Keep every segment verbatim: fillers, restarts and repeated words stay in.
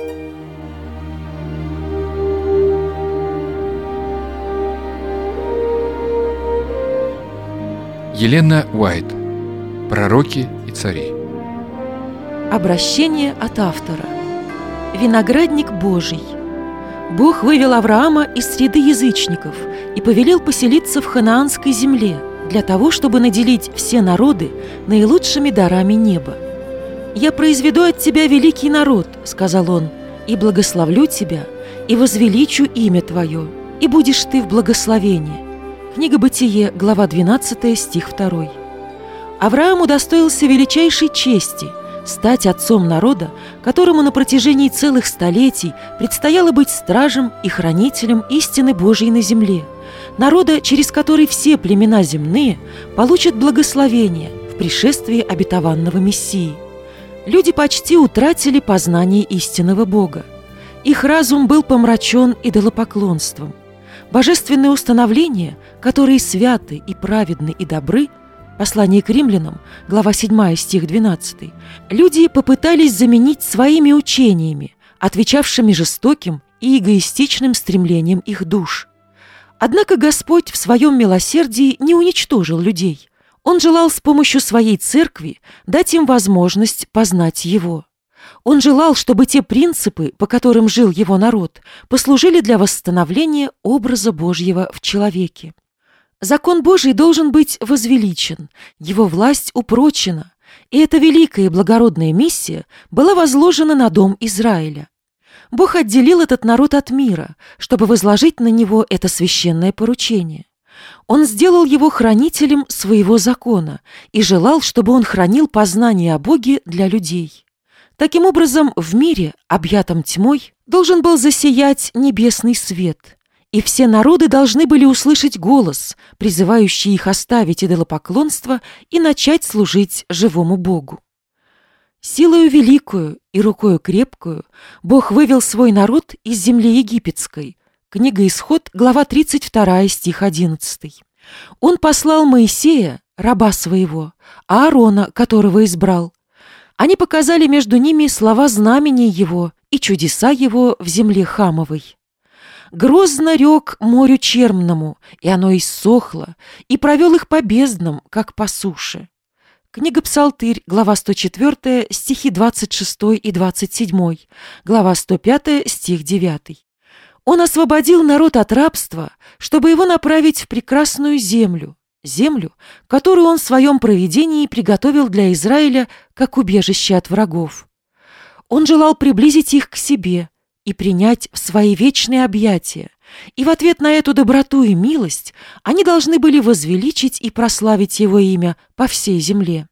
Елена Уайт. Пророки и цари. Обращение от автора. Виноградник Божий. Бог вывел Авраама из среды язычников и повелел поселиться в ханаанской земле для того, чтобы наделить все народы наилучшими дарами неба. «Я произведу от тебя великий народ, — сказал он, — и благословлю тебя, и возвеличу имя твое, и будешь ты в благословении». Книга Бытие, глава двенадцатая, стих второй. Авраам удостоился величайшей чести стать отцом народа, которому на протяжении целых столетий предстояло быть стражем и хранителем истины Божьей на земле, народа, через который все племена земные получат благословение в пришествии обетованного Мессии. Люди почти утратили познание истинного Бога. Их разум был помрачен идолопоклонством. Божественные установления, которые святы и праведны и добры, послание к римлянам, глава седьмая, стих двенадцатый, люди попытались заменить своими учениями, отвечавшими жестоким и эгоистичным стремлениям их душ. Однако Господь в своем милосердии не уничтожил людей. Он желал с помощью своей церкви дать им возможность познать Его. Он желал, чтобы те принципы, по которым жил его народ, послужили для восстановления образа Божьего в человеке. Закон Божий должен быть возвеличен, его власть упрочена, и эта великая и благородная миссия была возложена на дом Израиля. Бог отделил этот народ от мира, чтобы возложить на него это священное поручение. Он сделал его хранителем своего закона и желал, чтобы он хранил познание о Боге для людей. Таким образом, в мире, объятом тьмой, должен был засиять небесный свет, и все народы должны были услышать голос, призывающий их оставить идолопоклонство и начать служить живому Богу. Силою великую и рукою крепкую Бог вывел свой народ из земли египетской. Книга Исход, глава тридцать вторая, стих одиннадцатый. Он послал Моисея, раба своего, Аарона, которого избрал. Они показали между ними слова знамений его и чудеса его в земле Хамовой. Грозно рек морю чермному, и оно иссохло, и провел их по безднам, как по суше. Книга Псалтырь, глава сто четвёртая, стихи двадцать шестой и двадцать седьмой, глава сто пятая, стих девятый. Он освободил народ от рабства, чтобы его направить в прекрасную землю, землю, которую он в своем провидении приготовил для Израиля как убежище от врагов. Он желал приблизить их к себе и принять в свои вечные объятия, и в ответ на эту доброту и милость они должны были возвеличить и прославить его имя по всей земле.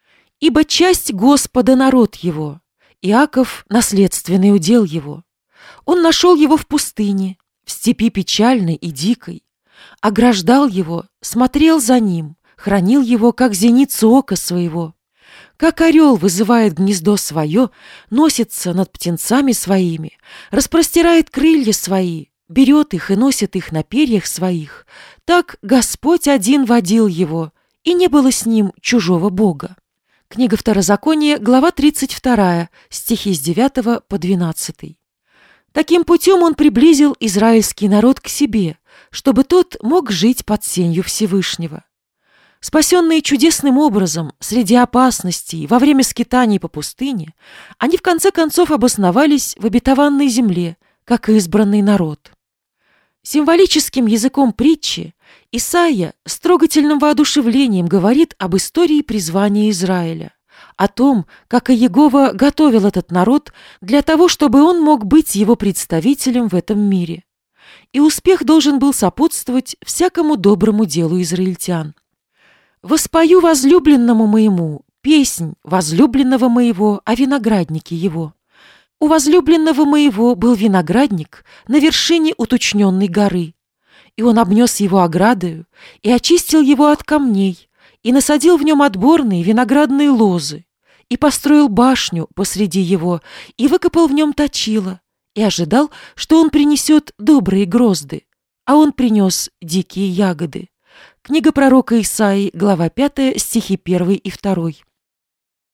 Ибо часть Господа народ его, Иаков — наследственный удел его. Он нашел его в пустыне, в степи печальной и дикой, ограждал его, смотрел за ним, хранил его, как зеницу ока своего. Как орел вызывает гнездо свое, носится над птенцами своими, распростирает крылья свои, берет их и носит их на перьях своих, так Господь один водил его, и не было с ним чужого Бога. Книга Второзакония, глава тридцать вторая, стихи с девятого по двенадцатый. Таким путем он приблизил израильский народ к себе, чтобы тот мог жить под сенью Всевышнего. Спасенные чудесным образом среди опасностей во время скитаний по пустыне, они в конце концов обосновались в обетованной земле, как избранный народ. Символическим языком притчи Исайя с трогательным воодушевлением говорит об истории призвания Израиля, о том, как Иегова готовил этот народ для того, чтобы он мог быть его представителем в этом мире. И успех должен был сопутствовать всякому доброму делу израильтян. «Воспою возлюбленному моему песнь возлюбленного моего о винограднике его. У возлюбленного моего был виноградник на вершине уточненной горы, и он обнес его оградою и очистил его от камней, и насадил в нем отборные виноградные лозы, и построил башню посреди его, и выкопал в нем точило, и ожидал, что он принесет добрые грозды, а он принес дикие ягоды». Книга пророка Исаии, глава пятая, стихи первый и второй.